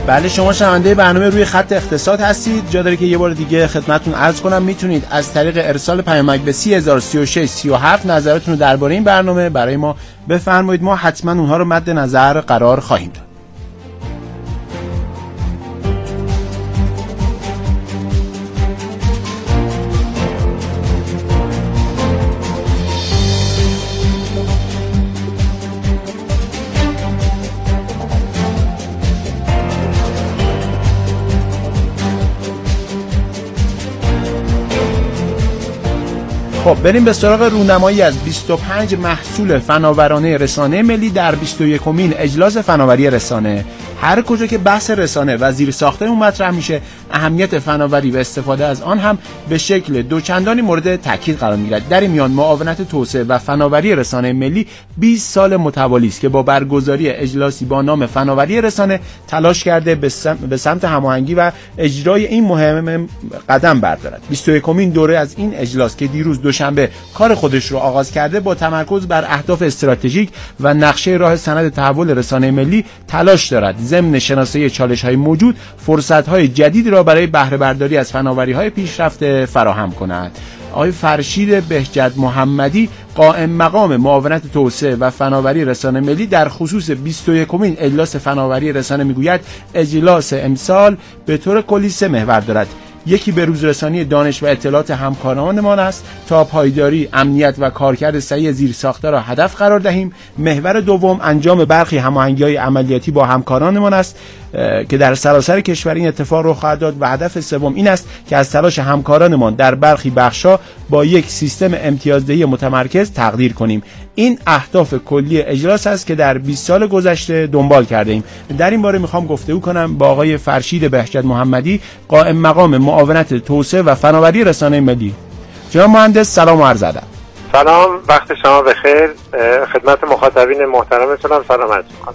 بله، شما شنونده برنامه روی خط اقتصاد هستید. جا داره که یه بار دیگه خدمتتون عرض کنم میتونید از طریق ارسال پیامک به 303637 نظرتون رو درباره این برنامه برای ما بفرمایید. ما حتما اونها رو مد نظر قرار خواهیم داد. خب بریم به سراغ رونمایی از 25 محصول فناورانه رسانه ملی در 21مین اجلاس فناوری رسانه. هر کجا که بحث رسانه و زیرساخت‌ها اون مطرح میشه، اهمیت فناوری و استفاده از آن هم به شکل دوچندانی مورد تاکید قرار میگیرد. در این میان معاونت توسعه و فناوری رسانه ملی 20 سال متوالی است که با برگزاری اجلاسی با نام فناوری رسانه تلاش کرده به سمت هماهنگی و اجرای این مهم قدم بردارد. 21مین دوره از این اجلاس که دیروز دوشنبه کار خودش رو آغاز کرده، با تمرکز بر اهداف استراتژیک و نقشه راه سند تحول رسانه ملی تلاش دارد ضمن شناسایی چالش‌های موجود فرصت‌های جدید را برای بهره برداری از فناوری‌های پیشرفته فراهم کند. آقای فرشید بهجت محمدی، قائم مقام معاونت توسعه و فناوری رسانه ملی، در خصوص 21مین اجلاس فناوری رسانه میگوید اجلاس امسال به طور کلی 3 محور دارد. یکی به روزرسانی دانش و اطلاعات همکارانمان است تا پایداری، امنیت و کارکرد صحیح زیرساخت‌ها را هدف قرار دهیم. محور دوم انجام برخی هماهنگی‌های عملیاتی با همکارانمان است که در سراسر کشور این اتفاق رخ خواهد داد و هدف سوم این است که از تلاش همکارانمان در برخی بخش‌ها با یک سیستم امتیازدهی متمرکز تقدیر کنیم. این اهداف کلی اجلاس است که در 20 سال گذشته دنبال کرده ایم. در این باره میخوام گفتگو کنم با آقای فرشید بهجت محمدی، قائم مقام معاونت توسعه و فناوری رسانه ملی. جناب مهندس سلام و عرض ادب. سلام، وقت شما بخیر. خدمت مخاطبین محترمتون هم سلام عرض می‌کنم.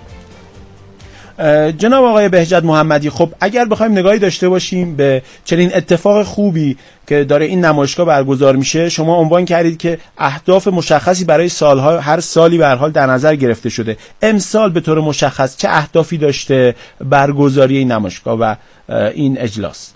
جناب آقای بهجت محمدی، خب اگر بخوایم نگاهی داشته باشیم به چنین اتفاق خوبی که داره این نمایشگاه برگزار میشه، شما عنوان کردید که اهداف مشخصی برای سالها، هر سالی به هر حال در نظر گرفته شده. امسال به طور مشخص چه اهدافی داشته برگزاری این نمایشگاه و این اجلاس؟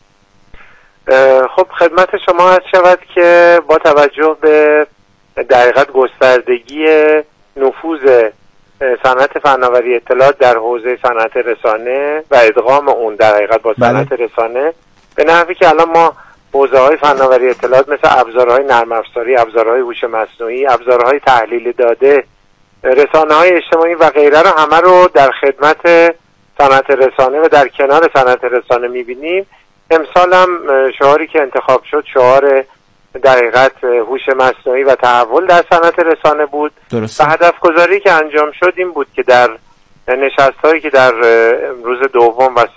خب خدمت شما عرض شود که با توجه به در حقیقت گستردگی نفوذ صنعت فناوری اطلاعات در حوزه صنعت رسانه و ادغام اون در حقیقت با صنعت رسانه، به نحوی که الان ما حوزه‌های فناوری اطلاعات مثل ابزارهای نرم افزاری، ابزارهای هوش مصنوعی، ابزارهای تحلیل داده، رسانه‌های اجتماعی و غیره رو همه رو در خدمت صنعت رسانه و در کنار صنعت رسانه می‌بینیم. امسال هم شعاری که انتخاب شد شعار در حقیقت هوش مصنوعی و تحول در صنعت رسانه بود. و هدف گذاری که انجام شد این بود که در نشست‌هایی که در روز دوم و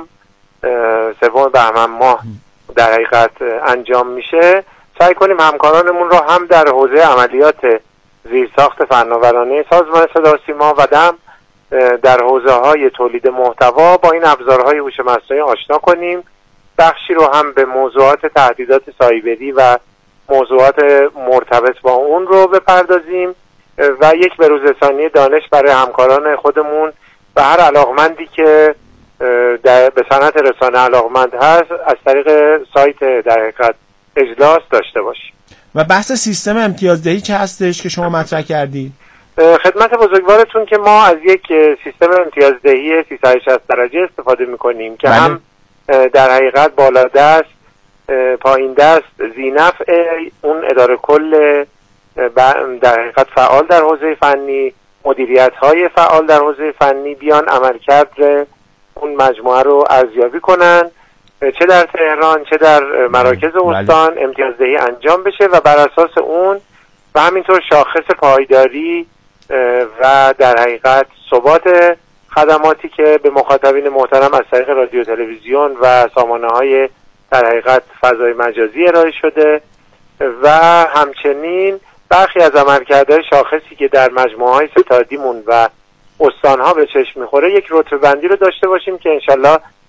سوم بهمن ماه در حقیقت انجام میشه، سعی کنیم همکارانمون رو هم در حوزه عملیات زیرساخت فناورانه سازمان صدا و سیما و هم در حوزه‌های تولید محتوا با این ابزارهای هوش مصنوعی آشنا کنیم. بخشی رو هم به موضوعات تهدیدات سایبری و موضوعات مرتبط با اون رو بپردازیم و یک بروزرسانی دانش برای همکاران خودمون و هر علاقمندی که به صنعت رسانه علاقمند هست از طریق سایت در حقیقت اجلاس داشته باشیم. و بحث سیستم امتیازدهی چه هستش که شما مطرح کردید؟ خدمت بزرگوارتون که ما از یک سیستم امتیازدهی 360 درجه استفاده می‌کنیم که هم در حقیقت بالا دست، پایین دست، ذینفع اون اداره کل در حقیقت فعال در حوزه فنی، مدیریت‌های فعال در حوزه فنی بیان عملکرد اون مجموعه رو ارزیابی کنن، چه در تهران چه در مراکز استان امتیازدهی انجام بشه و بر اساس اون و همینطور شاخص پایداری و در حقیقت ثبات خدماتی که به مخاطبین محترم از طریق رادیو تلویزیون و سامانه‌های در حقیقت فضای مجازی ارائه شده و همچنین برخی از عملکردهای شاخصی که در مجموعه‌های ستادیمون و استان‌ها به چشم می‌خوره یک رتبه‌بندی رو داشته باشیم که انشالله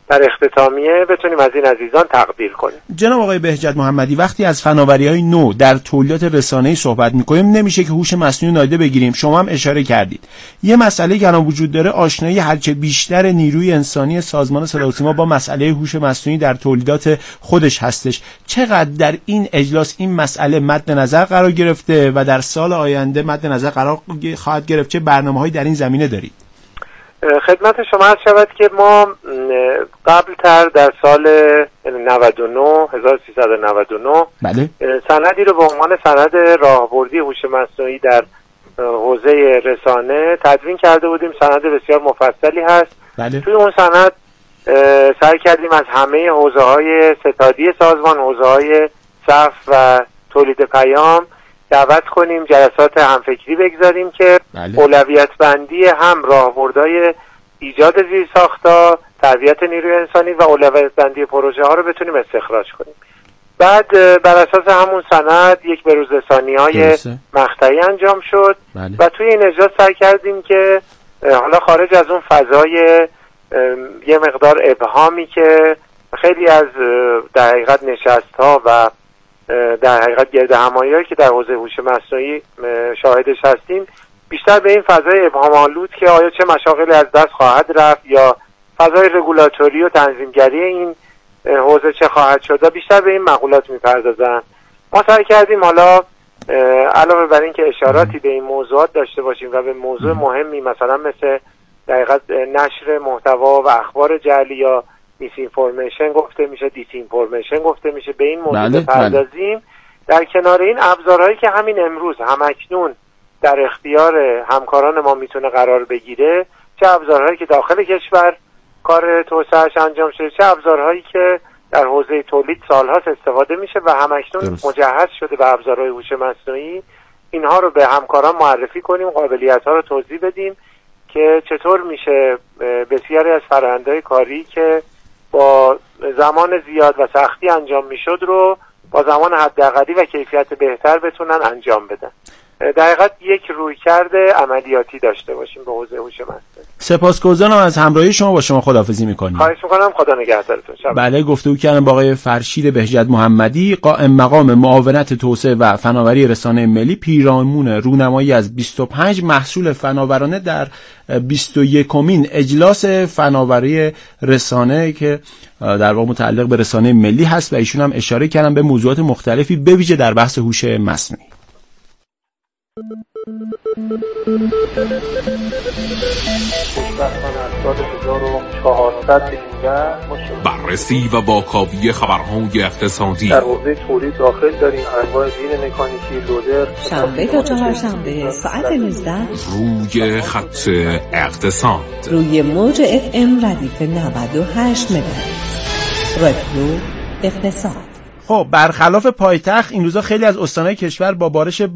در اختتامیه بتونیم از این عزیزان تقدیر کنیم. جناب آقای بهجت محمدی، وقتی از فناوری‌های نو در تولیدات رسانه‌ای صحبت می‌کنیم نمیشه که هوش مصنوعی نادیده بگیریم. شما هم اشاره کردید یه مسئله که الان وجود داره آشنایی هرچه بیشتر نیروی انسانی سازمان صدا و سیما با مسئله هوش مصنوعی در تولیدات خودش هستش. چقدر در این اجلاس این مسئله مد نظر قرار گرفته و در سال آینده مد نظر قرار خواهد گرفت؟ چه برنامه‌هایی در این زمینه دارید؟ خدمت شما عرض شود که ما قبلتر در سال 1399 بله. سندی رو به عنوان سند راهبردی هوش مصنوعی در حوزه رسانه تدوین کرده بودیم. سند بسیار مفصلی هست. بله. توی اون سند سعی کردیم از همه حوزه‌های ستادی سازمان، حوزه‌های صف و تولید پیام دعوت کنیم، جلسات همفکری بگذاریم که اولویت بندی هم راهبردهای ایجاد زیرساخت‌ها، تربیت نیروی انسانی و اولویت بندی پروژه ها رو بتونیم استخراج کنیم. بعد بر اساس همون سند یک بروزرسانی‌های مقطعی انجام شد. بله. و توی این اجلاس سعی کردیم که حالا خارج از اون فضای یه مقدار ابهامی که خیلی از در حقیقت نشست‌ها و در حقیقت گردهمایی‌هایی که در حوزه هوش مصنوعی شاهدش هستیم بیشتر به این فضای ابهام‌آلود که آیا چه مشاغلی از دست خواهد رفت یا فضای رگولاتوری و تنظیمگری این حوزه چه خواهد شد، بیشتر به این مقولات می‌پردازن. ما سعی کردیم حالا علاوه بر این که اشاراتی به این موضوعات داشته باشیم و به موضوع مهمی مثلا مثل در حقیقت نشر محتوا و اخبار جعلی یا میس اینفورمیشن گفته میشه، دیس اینفورمیشن گفته میشه، به این موضوع پردازیم. در کنار این ابزارهایی که همین امروز همکنون در اختیار همکاران ما میتونه قرار بگیره، چه ابزارهایی که داخل کشور کار توسعه‌اش انجام شده، چه ابزارهایی که در حوزه تولید سالهاست استفاده میشه و همکنون مجهز شده به ابزارهای هوش مصنوعی، اینها رو به همکاران معرفی کنیم، قابلیت‌ها رو توضیح بدیم که چطور میشه بسیاری از فرآیندهای کاری که با زمان زیاد و سختی انجام میشد رو با زمان حداقلی و کیفیت بهتر بتونن انجام بدن. در حقیقت یک رویکرد عملیاتی داشته باشیم به حوزه هوش مصنوعی. سپاسگزارم از همراهی شما. با شما خداحافظی می‌کنیم. خواهش می‌کنم. خدا نگهدارتون. بله، گفتگو کردم با آقای فرشید بهجت محمدی، قائم مقام معاونت توسعه و فناوری رسانه ملی، پیرامون رونمایی از 25 محصول فناورانه در 21مین اجلاس فناوری رسانه که در واقع متعلق به رسانه ملی هست و ایشون هم اشاره کردن به موضوعات مختلفی به ویژه در بحث هوش مصنوعی. بررسی و واکاوی خبرهای اقتصادی در حوزه تولید داخل داریم. انواع زیر مکانیکی، لودر، شنبه تا چهارشنبه ساعت 19 روی خط اقتصاد، روی موج FM ردیف 98 مگاهرتز، رادیو اقتصاد. خب برخلاف پایتخت این روزا خیلی از استانهای کشور با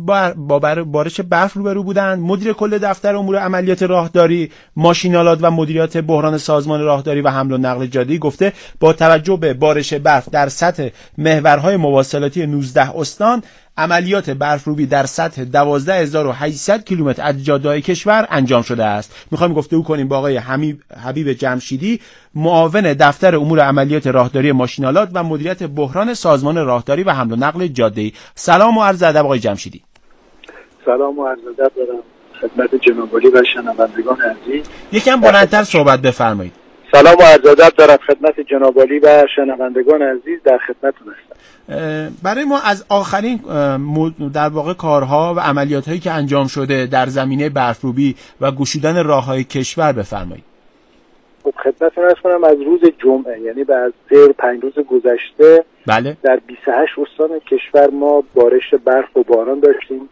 بارش برف روبرو بودند. مدیر کل دفتر امور عملیات راهداری، ماشین‌آلات و مدیریت بحران سازمان راهداری و حمل و نقل جاده‌ای گفته با توجه به بارش برف در سطح محورهای مواصلاتی 19 استان، عملیات برفروبی در سطح 12800 کیلومتر از جاده‌های کشور انجام شده است. می‌خوایم گفتگو کنیم با آقای حبیب جمشیدی، معاون دفتر امور عملیات راهداری ماشین‌آلات و مدیریت بحران سازمان راهداری و حمل و نقل جاده‌ای. سلام و عرض ادب آقای جمشیدی. سلام و عرض ادب دارم خدمت جناب عالی و شنوندگان عزیز. یکم بلندتر صحبت بفرمایید. سلام و عرض ادب دارم خدمت جناب عالی و شنوندگان عزیز، در خدمتتون هستم. برای ما از آخرین در واقع کارها و عملیات‌هایی که انجام شده در زمینه برفروبی و گشودن راه‌های کشور بفرمایید. خب خدمتتون عرض کنم از روز جمعه، یعنی بعد 5 روز گذشته، بله، در 28 استان کشور ما بارش برف و باران داشتیم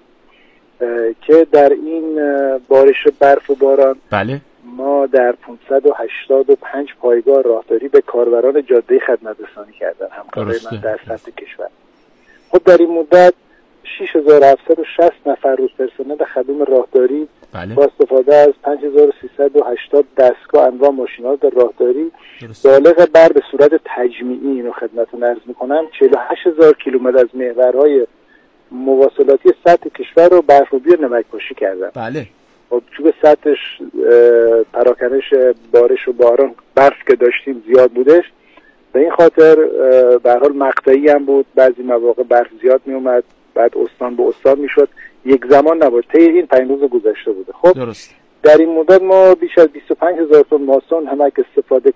که در این بارش برف و باران، بله، ما در 585 پایگاه راهداری به کاربران جاده خدمت رسانی کردن همکارای من در سطح کشور. خب در این مدت 6760 نفر روز پرسنل خدمه راهداری، بله، با استفاده از 5380 دستگاه انواع ماشین‌آلات راهداری بالغ بر به صورت تجمیعی، اینو خدمتتون عرض می‌کنم، 48000 کیلومتر از محورهای مواصلاتی سطح کشور رو برفروبی و نمک‌پاشی کردن. بله. خب چوب سطحش پراکنش بارش و باران برف که داشتیم زیاد بودش، به این خاطر به هر حال مقطعی هم بود، بعضی مواقع برف زیاد می اومد، بعد استان به استان میشد، یک زمان نبود. طی این 5 روز گذشته بوده. خب درست. در این مدت ما بیش از 25,000 تن ماسون همک استفاده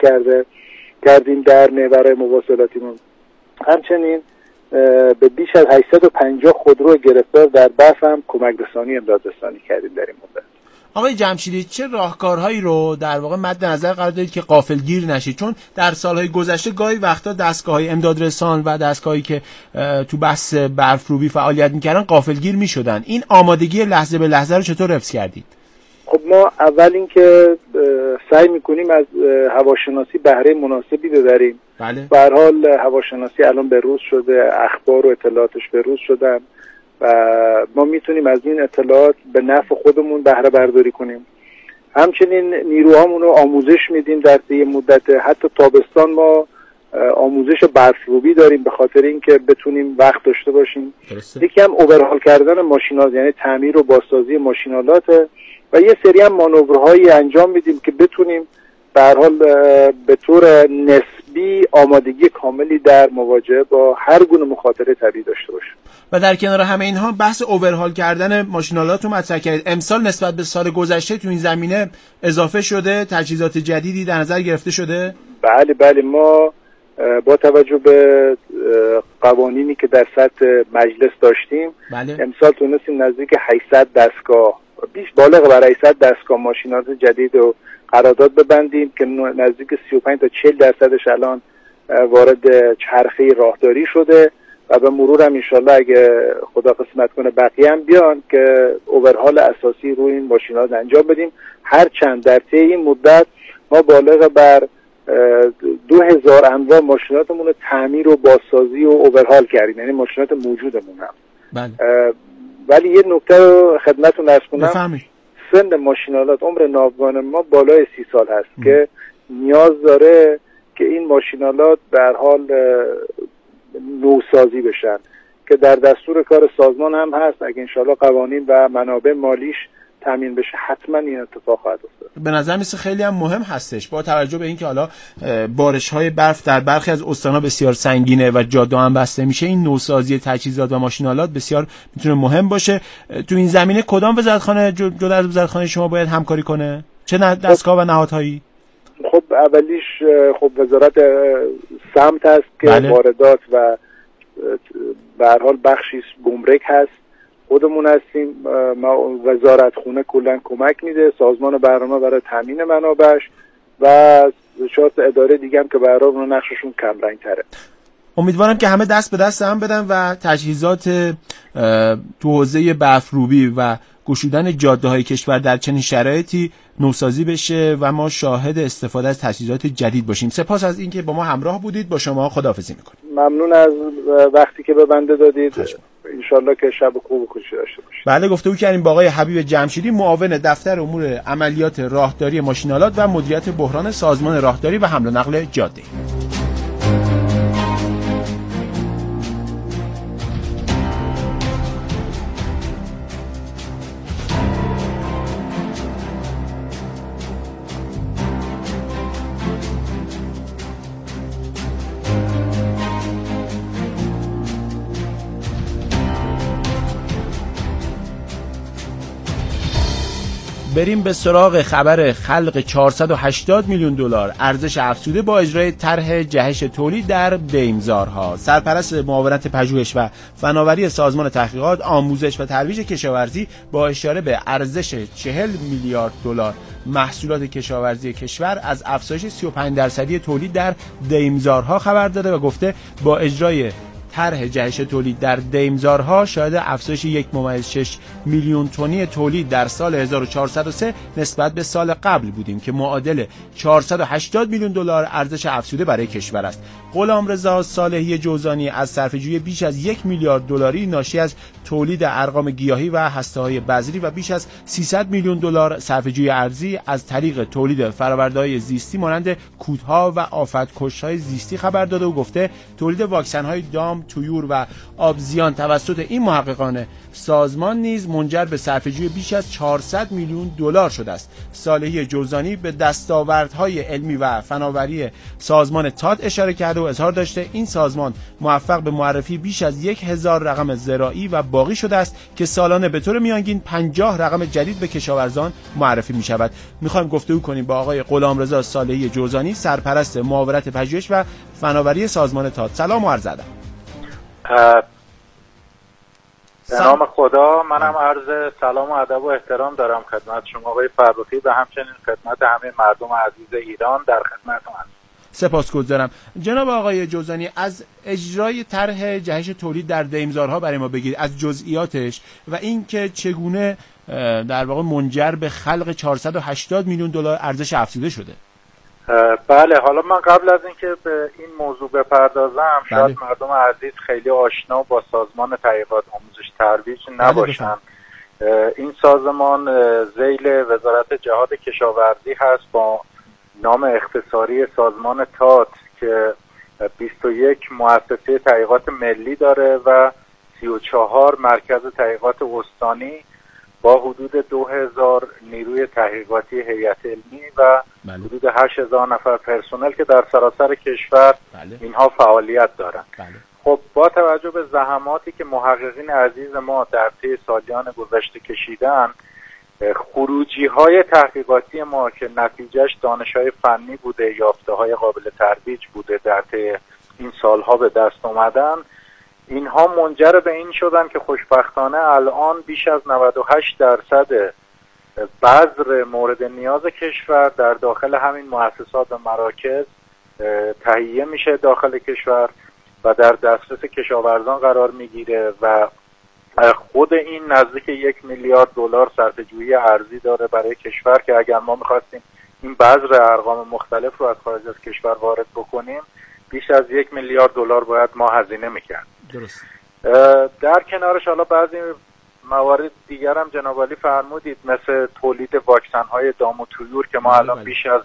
کردیم در محور مواصلاتیمون. همچنین به بیش از 850 خودرو گرفتار در برف هم کمک رسانی امداد رسانی کردیم در این مدت. آقای جمشیدی چه راهکارهایی رو در واقع مد نظر قرار دادید که غافلگیر نشید؟ چون در سالهای گذشته گاهی وقتا دستگاه‌های امدادرسان و دستگاهایی که تو بحث برفروبی فعالیت می‌کردن غافلگیر می‌شدن. این آمادگی لحظه به لحظه رو چطور حفظ کردید؟ خب ما اول اینکه سعی می‌کنیم از هواشناسی بهره مناسبی ببریم. بله. به هر حال هواشناسی الان به روز شده، اخبار و اطلاعاتش به روز شدن و ما میتونیم از این اطلاعات به نفع خودمون بهره برداری کنیم. همچنین نیروهامون رو آموزش میدیم در طی مدت، حتی تابستان ما آموزش برفروبی داریم به خاطر اینکه بتونیم وقت داشته باشیم. یکی هم اوورهال کردن ماشین‌ها، یعنی تعمیر و بازسازی ماشین‌آلات و یه سری هم مانورهایی انجام میدیم که بتونیم به هر حال به طور نسبی آمادگی کاملی در مواجهه با هر گونه مخاطره طبیعی داشته باشیم. و در کنار همه اینها بحث اوورهال کردن ماشین‌آلات رو مطرح کردید. امسال نسبت به سال گذشته تو این زمینه اضافه شده، تجهیزات جدیدی در نظر گرفته شده؟ بله ما با توجه به قوانینی که در سطح مجلس داشتیم، بله. امسال تونستیم نزدیک 800 دستگاه، بیش بالغ بر 800 دستگاه ماشین‌آلات جدید رو قرارداد ببندیم که نزدیک 35 تا 40% الان وارد چرخه راهداری شده و به مرور هم انشالله اگه خدا قسمت کنه بقیه هم بیان که اوورهال اساسی روی این ماشین‌ها انجام بدیم. هرچند در طی این مدت ما بالغ بر 2000 انواع ماشیناتمون رو تعمیر و بازسازی و اوورهال کردیم، یعنی ماشینات موجودمون هم. بله. ولی یه نکته رو خدمتتون عرض کنم، بفهمید. سن ماشین‌آلات، عمر ناوگان ما بالای 30 سال هست که نیاز داره که این ماشین‌آلات به هر حال نوسازی بشن که در دستور کار سازمان هم هست. اگه انشالله قوانین و منابع مالیش تامین بشه حتما این اتفاق خواهد افتاد. به نظر میسه خیلی هم مهم هستش با توجه به اینکه حالا بارش‌های برف در برخی از استان‌ها بسیار سنگینه و جاده‌ها هم بسته میشه. این نوسازی تجهیزات و ماشین‌آلات بسیار میتونه مهم باشه. تو این زمینه کدام وزارتخانه جدا از وزارتخانه شما باید همکاری کنه؟ چه دستگاه و نهادهایی؟ خب اولیش وزارت سمت هست که بله. واردات و به هر حال بخشی گمرک هست. خودمون هستیم، ما وزارت خونه کلا کمک میده، سازمان برنامه برای تامین منابعش و 4 اداره دیگه هم که به هر حال نقششون کم رنگ تره. امیدوارم که همه دست به دست هم بدن و تجهیزات تو حوزه برفروبی و گشودن جاده‌های کشور در چنین شرایطی نوسازی بشه و ما شاهد استفاده از تجهیزات جدید باشیم. سپاس از اینکه با ما همراه بودید. با شما خداحافظی می‌کنیم. ممنون از وقتی که به بنده دادید. انشالله که شب خوب و خوشی داشته باشید. بله، گفتگو کردیم با آقای حبیب جمشیدی، معاون دفتر امور عملیات راهداری ماشین‌آلات و مدیریت بحران سازمان راهداری و حمل و نقل جاده‌ای. بریم به سراغ خبر خلق 480 میلیون دلار ارزش افزوده با اجرای طرح جهش تولید در دیمزارها. سرپرست معاونت پژوهش و فناوری سازمان تحقیقات، آموزش و ترویج کشاورزی با اشاره به ارزش 40 میلیارد دلار محصولات کشاورزی کشور از افزایش 35% تولید در دیمزارها خبر داده و گفته با اجرای طرح جهش تولید در دیمزارها شاهد افزایش 1.6 میلیون تنی تولید در سال 1403 نسبت به سال قبل بودیم که معادل 480 میلیون دلار ارزش افزوده برای کشور است. غلامرضا صالحی جوزانی از صرفه‌جویی بیش از 1 میلیارد دلاری ناشی از تولید ارقام گیاهی و هسته‌های بذری و بیش از 300 میلیون دلار صرفه‌جویی ارزی از طریق تولید فرآورده‌های زیستی مانند کودها و آفت‌کش‌های زیستی خبر داده و گفته تولید واکسن‌های دام، طیور و آبزیان توسط این محققان سازمان نیز منجر به صرفه‌جویی بیش از 400 میلیون دلار شده است. صالحی جوزانی به دستاوردهای علمی و فناوری سازمان تات اشاره کرده و اظهار داشته این سازمان موفق به معرفی بیش از 1000 رقم زراعی و باغی شده است که سالانه به طور میانگین 50 رقم جدید به کشاورزان معرفی می شود. میخوایم گفتگو کنیم با آقای غلامرضا صالحی جوزانی، سرپرست معاونت پژوهش و فناوری سازمان تات. سلام و عرض ادب. به نام خدا، منم عرض سلام و ادب و احترام دارم خدمت شما آقای فرخی و همچنین خدمت همه مردم عزیز ایران. در خدمتتون هستم. سپاسگزارم. جناب آقای جوزانی، از اجرای طرح جهش تولید در دیمزارها برای ما بگید، از جزئیاتش و اینکه چگونه در واقع منجر به خلق 480 میلیون دلار ارزش افزوده شده. بله، حالا من قبل از اینکه به این موضوع بپردازم، شاید مردم عزیز خیلی آشنا با سازمان تحقیقات آموزش ترویج نباشن. این سازمان ذیل وزارت جهاد کشاورزی هست با نام اختصاری سازمان تات که 21 مؤسسه تحقیقات ملی داره و 34 مرکز تحقیقات استانی با حدود 2000 نیروی تحقیقاتی هیئت علمی و حدود 8000 نفر پرسنل که در سراسر کشور اینها فعالیت دارند. خب با توجه به زحماتی که محققین عزیز ما در طی سالیان گذشته کشیدن، خروجی های تحقیقاتی ما که نتیجهش دانش های فنی بوده، یافته های قابل ترویج بوده، در طی این سالها به دست اومدن، اینها منجر به این شدن که خوشبختانه الان بیش از 98% بذر مورد نیاز کشور در داخل همین مؤسسات و مراکز تهیه میشه داخل کشور و در دسترس کشاورزان قرار میگیره و خود این نزدیک 1 میلیارد دلار صرفه‌جویی ارزی داره برای کشور که اگر ما میخواستیم این بذر ارقام مختلف رو از خارج از کشور وارد بکنیم بیش از 1 میلیارد دلار باید ما هزینه میکرد. درست. در کنارش حالا بعضی موارد دیگر هم جناب عالی فرمودید، مثل تولید واکسن های دام و طیور که ما الان بیش از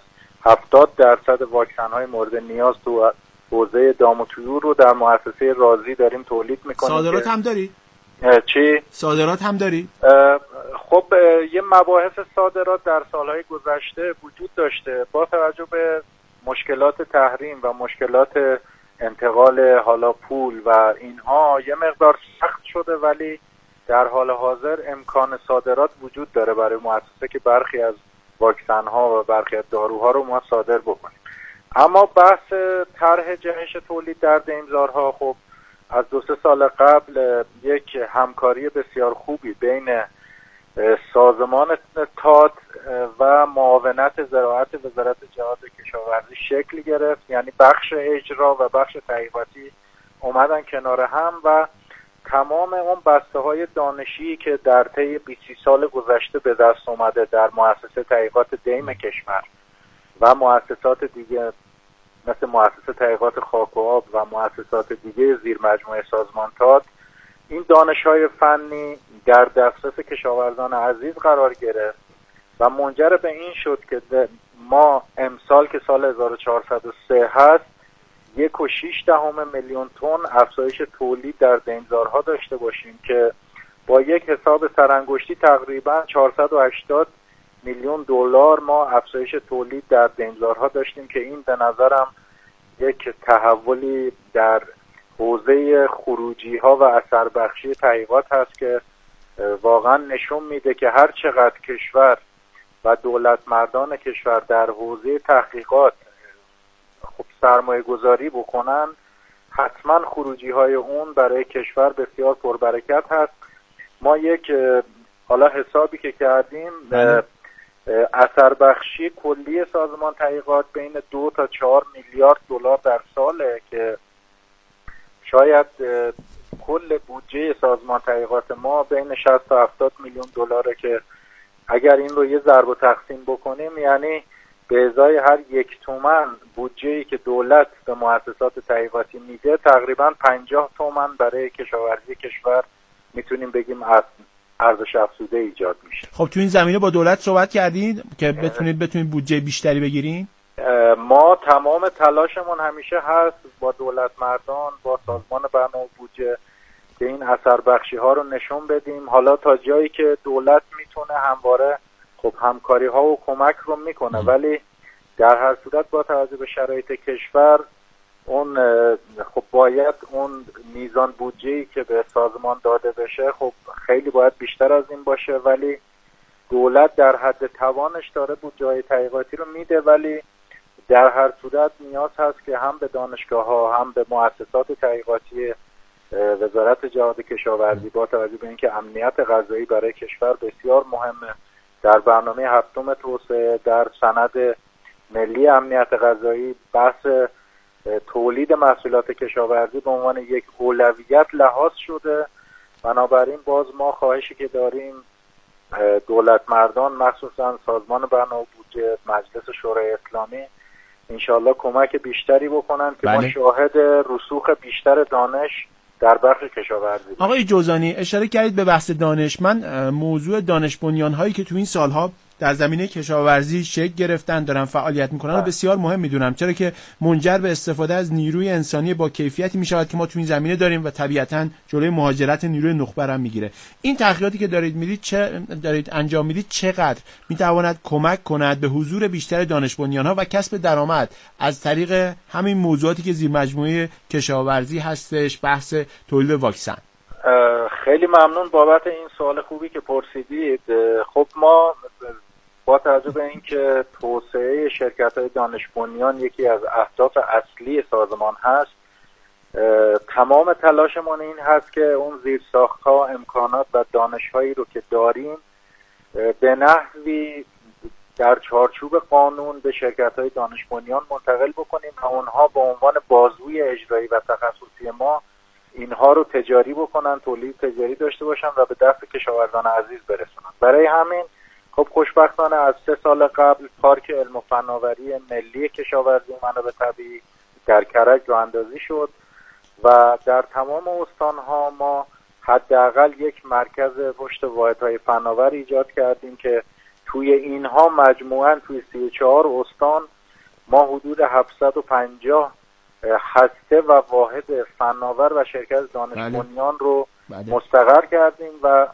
70% واکسن های مورد نیاز تو حوزه دام و طیور رو در مؤسسه رازی داریم تولید میکنیم. صادرات هم داری؟ چی؟ صادرات هم داری؟ خب یه مباحث صادرات در سالهای گذشته وجود داشته. با توجه به مشکلات تحریم و مشکلات انتقال حالا پول و اینها یه مقدار سخت شده، ولی در حال حاضر امکان صادرات وجود داره برای مؤسسه که برخی از واکسن ها و برخی از داروها رو ما صادر بکنیم. اما بحث طرح جهش تولید در دیمزارها، خب از 2-3 سال قبل یک همکاری بسیار خوبی بین سازمان تات و معاونت زراعت وزارت جهاد کشاورزی شکل گرفت، یعنی بخش اجرا و بخش تحقیقاتی اومدن کنار هم و تمام اون بسته های دانشی که در طی 20 سال گذشته به دست اومده در مؤسسه تحقیقات دیم کشور و مؤسسات دیگه مثل مؤسسه تحقیقات خاک و آب و مؤسسات دیگه زیر مجموعه سازمان تات، این دانش‌های فنی در دسترس کشاورزان عزیز قرار گرفت و منجر به این شد که ما امسال که سال 1403 هست 1.6 میلیون تن افزایش تولید در دیمزارها داشته باشیم که با یک حساب سرانگشتی تقریبا 480 میلیون دلار ما افزایش تولید در دیمزارها داشتیم که این به نظرم یک تحولی در حوزه خروجی ها و اثر بخشی تحقیقات هست که واقعا نشون میده که هر چقدر کشور و دولت مردان کشور در حوزه تحقیقات خب سرمایه گذاری بکنن، حتما خروجی های اون برای کشور بسیار پربرکت هست. ما یک حالا حسابی که کردیم اثر بخشی کلی سازمان تحقیقات بین 2 تا 4 میلیارد دلار در ساله که شاید کل بودجه سازمان تحقیقات ما بین 60 تا 70 میلیون دلاره که اگر این رو یه ضرب و تقسیم بکنیم یعنی به ازای هر 1 تومن بودجه‌ای که دولت به مؤسسات تحقیقاتی میده تقریبا 50 تومن برای کشاورزی کشور میتونیم بگیم ارزش افزوده ایجاد میشه. خب تو این زمینه با دولت صحبت کردید که بتونید بودجه بیشتری بگیرین؟ ما تمام تلاشمون همیشه هست با دولت مردان، با سازمان برنامه بودجه که این اثر بخشی ها رو نشون بدیم. حالا تا جایی که دولت میتونه همواره خب همکاری ها و کمک رو میکنه، ولی در هر صورت با توجه به شرایط کشور اون خب باید اون میزان بودجه‌ای که به سازمان داده بشه خب خیلی باید بیشتر از این باشه، ولی دولت در حد توانش داره بودجه‌های تحقیقاتی رو میده، ولی در هر صورت نیاز هست که هم به دانشگاه‌ها هم به مؤسسات تحقیقاتی وزارت جهاد کشاورزی با توجه به اینکه امنیت غذایی برای کشور بسیار مهمه، در برنامه 7 توسعه در سند ملی امنیت غذایی بحث تولید محصولات کشاورزی به عنوان یک اولویت لحاظ شده. بنابراین باز ما خواهشی که داریم دولت مردان مخصوصا سازمان برنامه و بودجه، مجلس شورای اسلامی انشالله کمک بیشتری بکنن که ما شاهد رسوخ بیشتر دانش در بخش کشاورزی. آقای جوزانی اشاره کردید به بحث دانش. من موضوع دانش بنیان هایی که تو این سالها در زمینه کشاورزی شکل گرفتن دارن فعالیت میکنن رو بسیار مهم میدونم، چرا که منجر به استفاده از نیروی انسانی با کیفیتی میشود که ما تو این زمینه داریم و طبیعتاً جلوی مهاجرت نیروی نخبه هم میگیره. این تحقیقاتی که دارید انجام میدید چقدر میتواند کمک کند به حضور بیشتر دانش بنیان ها و کسب درآمد از طریق همین موضوعاتی که زیر مجموعه کشاورزی هستش، بحث تولید واکسن؟ خیلی ممنون بابت این سوال خوبی که پرسیدید. خب ما با توجه به اینکه توسعه شرکت‌های دانش بنیان یکی از اهداف اصلی سازمان هست، تمام تلاشمون این هست که اون زیرساخت‌ها، امکانات و دانش‌هایی رو که داریم به نحوی در چارچوب قانون به شرکت‌های دانش بنیان منتقل بکنیم و اونها به عنوان بازوی اجرایی و تخصصی ما اینها رو تجاری بکنن، تولید تجاری داشته باشن و به دست کشاورزان عزیز برسونن. برای همین خب خوشبختانه از 3 سال قبل پارک علم و فناوری ملی کشاورزی و منابع طبیعی در کرج راه اندازی شد و در تمام استان‌ها ما حداقل یک مرکز پشت واحدهای فناور ایجاد کردیم که توی اینها مجموعاً توی 34 استان ما حدود 750 هسته و واحد فناور و شرکت دانش بنیان رو مستقر کردیم و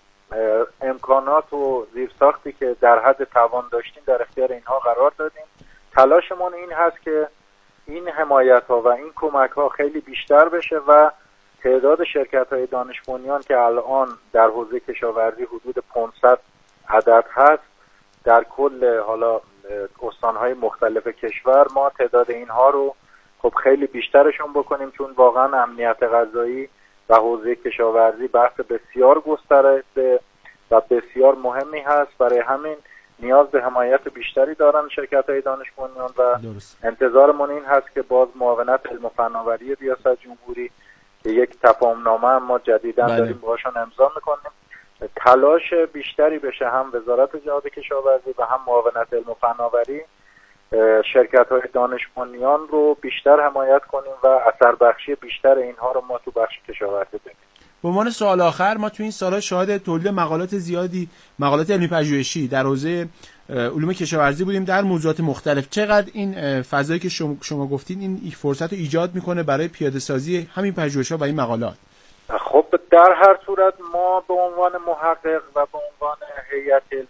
امکانات و زیرساختی که در حد توان داشتیم در اختیار اینها قرار دادیم. تلاشمون این هست که این حمایت ها و این کمک ها خیلی بیشتر بشه و تعداد شرکت های دانش بنیان که الان در حوزه کشاورزی حدود 500 عدد هست در کل حالا استانهای مختلف کشور، ما تعداد اینها رو خب خیلی بیشترشون بکنیم، چون واقعا امنیت غذایی و حوزه کشاورزی بحث بسیار گسترده و بسیار مهمی هست. برای همین نیاز به حمایت بیشتری دارن شرکت‌های دانش بنیان و انتظارمون این هست که باز معاونت علم و فناوری ریاست جمهوری که یک تفاهمنامه ما جدیداً داریم باهاشون امضا می‌کنیم، تلاش بیشتری بشه هم وزارت جهاد کشاورزی و هم معاونت علم و فناوری شرکت‌های دانش بنیان رو بیشتر حمایت کنیم و اثر بخشی بیشتر اینها رو ما تو بخش کشاورزی ببینیم. به عنوان سوال آخر، ما تو این سال‌ها شاهد تولید مقالات زیادی، مقالات علمی پژوهشی در حوزه علوم کشاورزی بودیم در موضوعات مختلف. چقدر این فضایی که شما گفتین این فرصت رو ایجاد میکنه برای پیاده سازی همین پژوهش‌ها و این مقالات؟ خب در هر صورت ما به عنوان محقق و به عنوان هیئت علمی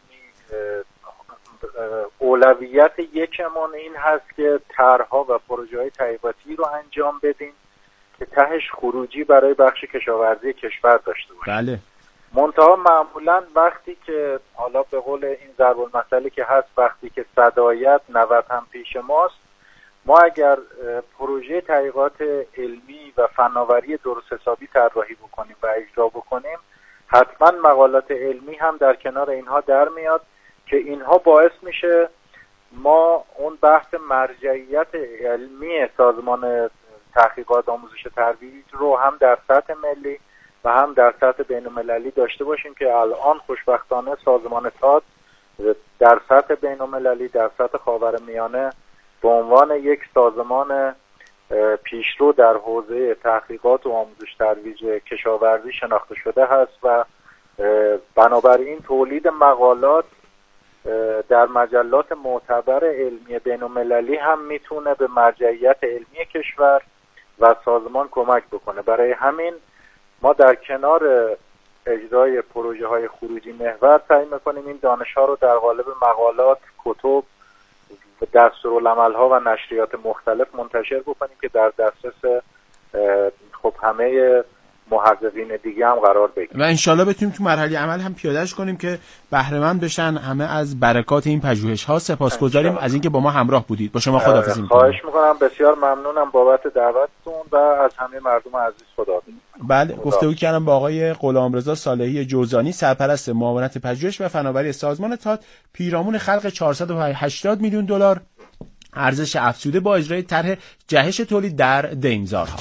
اولویت یکمون این هست که طرح‌ها و پروژه‌های تحقیقاتی رو انجام بدیم که تهش خروجی برای بخش کشاورزی کشور داشته باشه. بله. منتها معمولا وقتی که حالا به قول این ضرب المثلی که هست، وقتی که صدایت 90 هم پیش ماست، ما اگر پروژه تحقیقات علمی و فناوری درست حسابی طراحی بکنیم و اجرا بکنیم، حتما مقالات علمی هم در کنار اینها در میاد که اینها باعث میشه ما اون بحث مرجعیت علمی سازمان تحقیقات آموزش ترویج رو هم در سطح ملی و هم در سطح بین‌المللی داشته باشیم که الان خوشبختانه سازمان تاد در سطح بین‌المللی، در سطح خاورمیانه به عنوان یک سازمان پیشرو در حوزه تحقیقات و آموزش ترویج کشاورزی شناخته شده هست و بنابراین تولید مقالات در مجلات معتبر علمی بین‌المللی هم میتونه به مرجعیت علمی کشور و سازمان کمک بکنه. برای همین ما در کنار اجرای پروژه های خروجی محور سعی میکنیم این دانش ها رو در قالب مقالات، کتب، دستورالعمل ها و نشریات مختلف منتشر بکنیم که در دسترس خب همه محققین دیگه هم قرار بگیره و انشالله بتونیم تو مرحله عمل هم پیادهش کنیم که بهره مند بشن همه از برکات این پژوهش ها. سپاسگزاریم از اینکه با ما همراه بودید. با شما خداحافظی می‌کنم. خواهش میکنم، بسیار ممنونم بابت دعوتتون و از همه مردم عزیز خداحافظی. بله، گفتگو کردم با آقای غلامرضا صالحی جوزانی، سرپرست معاونت پژوهش و فناوری سازمان تات، پیرامون خلق 480 میلیون دلار ارزش افزوده با اجرای طرح جهش تولید در دیمزارها.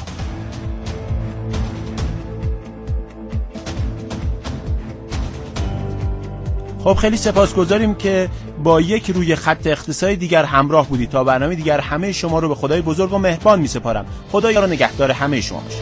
خب خیلی سپاسگزاریم که با یک روی خط اختصاصی دیگر همراه بودید. تا برنامه دیگر همه شما رو به خدای بزرگ و مهربان می‌سپارم. خدا یار و نگهدار همه شما باشه.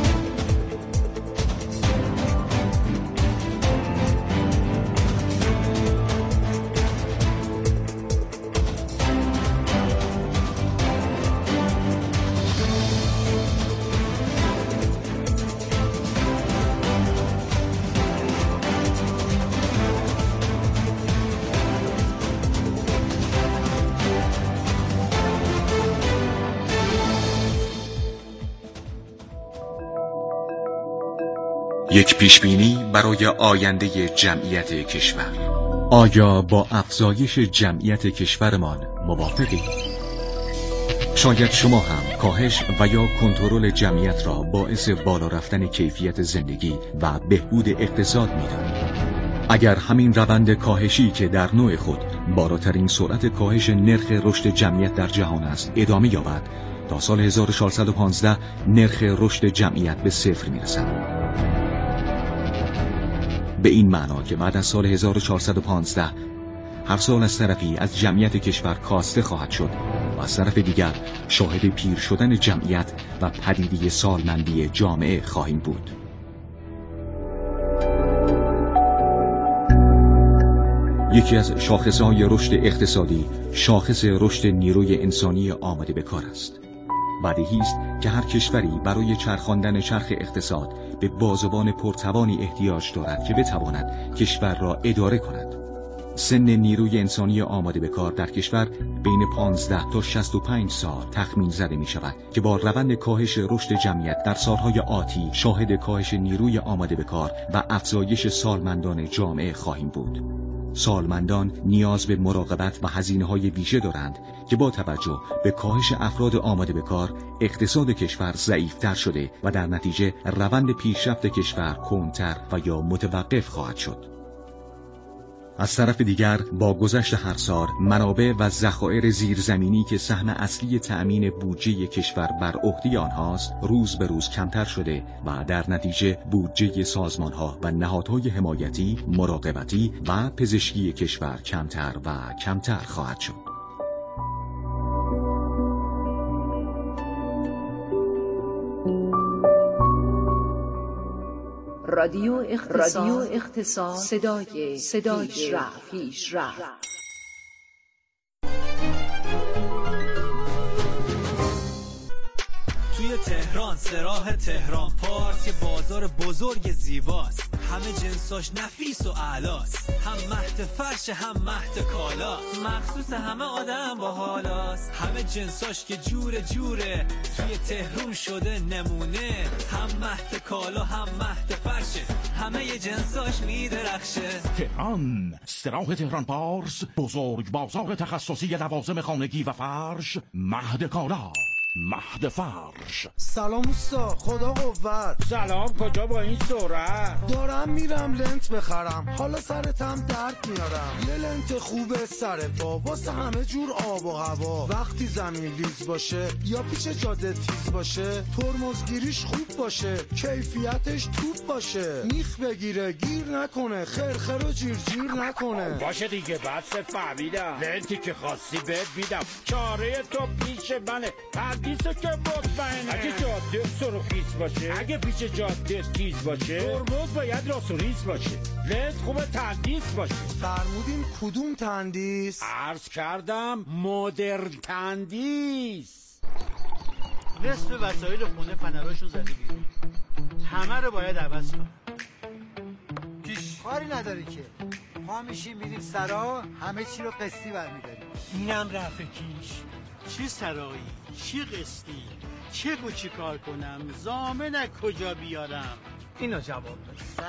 یک پیشبینی برای آینده جمعیت کشور. آیا با افزایش جمعیت کشورمان موافقید؟ شاید شما هم کاهش و یا کنترل جمعیت را باعث بالا رفتن کیفیت زندگی و بهبود اقتصاد می‌دانید. اگر همین روند کاهشی که در نوع خود بالاترین سرعت کاهش نرخ رشد جمعیت در جهان است ادامه یابد، تا سال 1415 نرخ رشد جمعیت به صفر می‌رسد. به این معنا که بعد از سال 1415 هر سال از طرفی از جمعیت کشور کاسته خواهد شد و از طرف دیگر شاهد پیر شدن جمعیت و پدیده سالمندی جامعه خواهیم بود. یکی از شاخصهای رشد اقتصادی شاخص رشد نیروی انسانی آماده به کار است. بدیهی است که هر کشوری برای چرخاندن چرخ اقتصاد به بازوان پرتوانی احتیاج دارد که بتواند کشور را اداره کند. سن نیروی انسانی آماده به کار در کشور بین 15 تا 65 سال تخمین زده می شود که با روند کاهش رشد جمعیت در سالهای آتی شاهد کاهش نیروی آماده به کار و افزایش سالمندان جامعه خواهیم بود. سالمندان نیاز به مراقبت و هزینه‌های ویژه دارند که با توجه به کاهش افراد آماده به کار اقتصاد کشور ضعیف‌تر شده و در نتیجه روند پیشرفت کشور کندتر و یا متوقف خواهد شد. از طرف دیگر با گذشت هر سال منابع و ذخایر زیرزمینی که سهم اصلی تأمین بودجه کشور بر عهده آنهاست روز به روز کمتر شده و در نتیجه بودجه سازمانها و نهادهای حمایتی، مراقبتی و پزشکی کشور کمتر و کمتر خواهد شد. رادیو اقتصاد صدای پیشرفت. توی تهران سراح تهران پارس که بازار بزرگ زیباست، همه جنساش نفیس و اعلاست، هم مهد فرش هم مهد کالا، مخصوص همه آدم با حالاست، همه جنساش که جوره جوره توی تهران شده نمونه، هم مهد کالا هم مهد فرشه، همه جنساش میدرخشه. تهران سراح تهران پارس، بزرگ بازار تخصصی لوازم خانگی و فرش، مهد کالا، مهد فرش. سلام اوستا، خدا قوت. سلام، کجا با این سرعت؟ دارم میرم لنت بخرم، حالا سرتم درد میارم. یه لنت خوبه سر پا واسه همه جور آب و هوا، وقتی زمین لیز باشه یا پیچ جاده تیز باشه، ترمزگیریش خوب باشه، کیفیتش توپ باشه، میخ بگیره گیر نکنه، خرخر و جیر جیر نکنه. باشه دیگه، بس فهمیدم، لنتی که خواستی بهت میدم، چاره تو پیش منه، پردیسو که مطمئنه. اگه جاده سرخیز باشه، اگه پیچ جاده تیز باشه، ترمز باید راست و ریز باشه، لنت خوبه تندیس باشه. فرمودین کدوم تندیس؟ عرض کردم مدرن تندیس. نصف وسایل خونه فنراشو زده بیرون، همه رو باید عوض کنم. کاری نداری که ما میشیم میریم سرا، همه چی رو قسطی برمیداریم. اینم رفع کیش. چه سرایی، چه قسطی، چه چی کار کنم، ضامن کجا بیارم؟ اینو جواب بده.